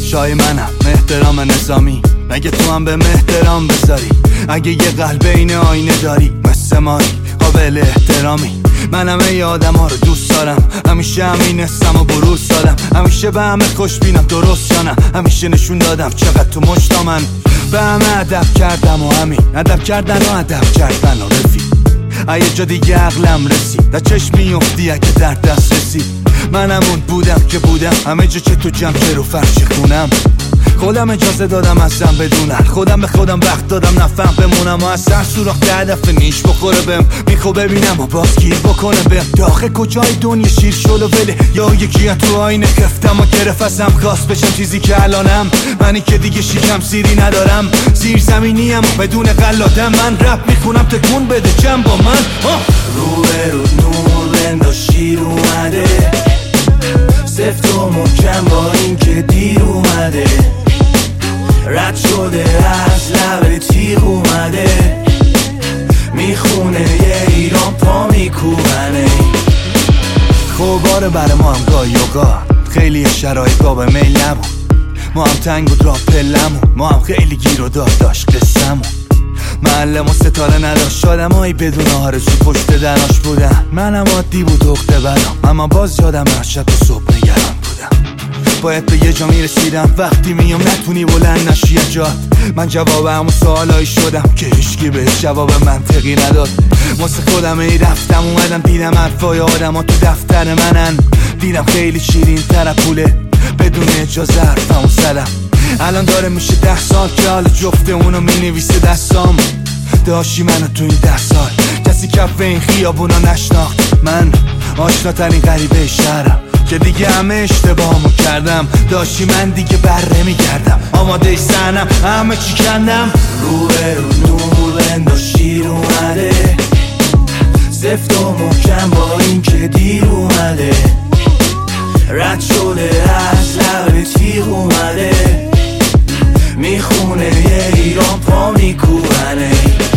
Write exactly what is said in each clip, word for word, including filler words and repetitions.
شای منم احترام نظامی، مگه تو هم به احترام بذاری؟ اگه یه قلب این آینه داری مثل مایی قابل احترامی. منم ای آدم ها رو دوست دارم، همیشه همین استم و بروز دادم، همیشه به همه خوش بینم درست یا نه، همیشه نشون دادم چقدر تو مشتا من به همه ادب کردم و همین ادب کردن و ادب کردن و رفیق. یه جا دیگه عقلم رسید، در چشم میفتی اگه در دست رسید. من همون بودم که بودم، همه جا چه تو جمع که رو فرش خونم. خودم اجازه دادم ازم بدونن، خودم به خودم وقت دادم نفهم بمونم و از سر سوراخ ده دفعه نیش بخوره بهم. میخوا ببینم و باز گیر بکنه بهم. داخل کجای دنیا شیر شل و وله، یا یکی تو آینه کفتم و گرفت ازم خواست بشم چیزی که الانم. منی که دیگه شیکم سیری ندارم، زیر زمینیم و بدون قلادم. من رپ میخونم تکون بده جمع با من. رو به رو نور بنداز شیر اومده، سفت و محکم با این که دیر اومده، رد شده از لب تیغ اومده، میخونه یه ایران پا میکوبنه. خوباره برای ما هم گاهی و گاه، خیلی شرایط باب میل نبود، ما هم تنگ بود راه پلمون، ما هم خیلی گیر و داد داشت قصمون. معلم و ستاره نداشت، آدم هایی بدون آرزو پشت دراش بودن. منم عادی بود اخته برام، اما باز یادم شب و صبح نگران بودم. باید به یه جا میرسیدم، وقتی میام نتونی بلند نشی جات. من جواب همون سوالایی شدم که هیچکی به جواب منطقی نداد. واسه خودم ای رفتم اومدم، دیدم حرفای آدم ها تو دفتر منن. دیدم خیلی شیرین تر پوله، بدون اجازه حرفمو زدم. الان داره میشه ده سال که حال جفته اونو مینویسه دستام. داشتی منو تو این ده سال، کسی کف این خیابونا نشناخت. من آشناترین غریبه شهرم که دیگه همه اشتباهمو کردم. داشتی من دیگه بره میگردم، آماده سنم همه چی کندم. رو به رو نور بنداز شیر اومده، سفت و محکم با این که دیر اومده، رد شده از لب تیغ اومده، میخونه یه ایران پا میکوبنه.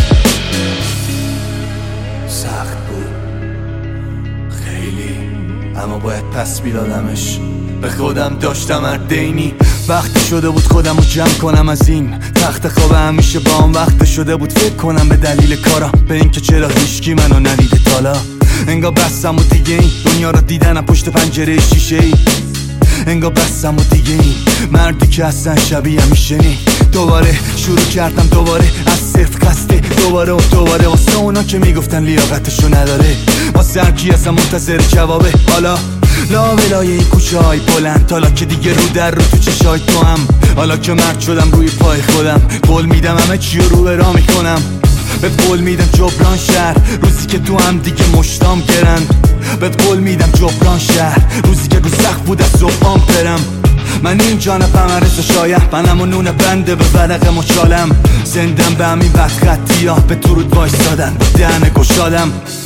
سخت بود خیلی، اما باید پس میدادمش. به خودم داشتم اردینی، وقتی شده بود خودم رو جمع کنم از این تخت خواب. همیشه با هم وقت شده بود فکر کنم به دلیل کارم، به اینکه چرا هیچکی منو ندیده تالا. انگار بستم و دیگه این دنیا رو دیدنم پشت پنجره شیشه ای. انگار بستم و دیگه این مردی که اصلا شبیه همیشه نی. دوباره شروع کردم دوباره از صفر خسته، دوباره و دوباره واسه اونا که میگفتن لیاقتشو نداره، واسه هر کی اصلا منتظر جوابه. حالا لا ولای این کوچه های بلند، حالا که دیگه رو در رو تو چشای تو هم، حالا که مرد شدم روی پای خودم. قول میدم همه چی رو به راه میکنم، به قول میدم جبران شهر روزی که تو هم دیگه مشتام گرند. به قول میدم جبران شهر روزی که رو سخت بود از صبحام برم. من این جانبم عرض شایم، منم و نون بنده به ورق مچالم. زندم به همین بدخطی ها، به درود وایستادن با دهن گشادم.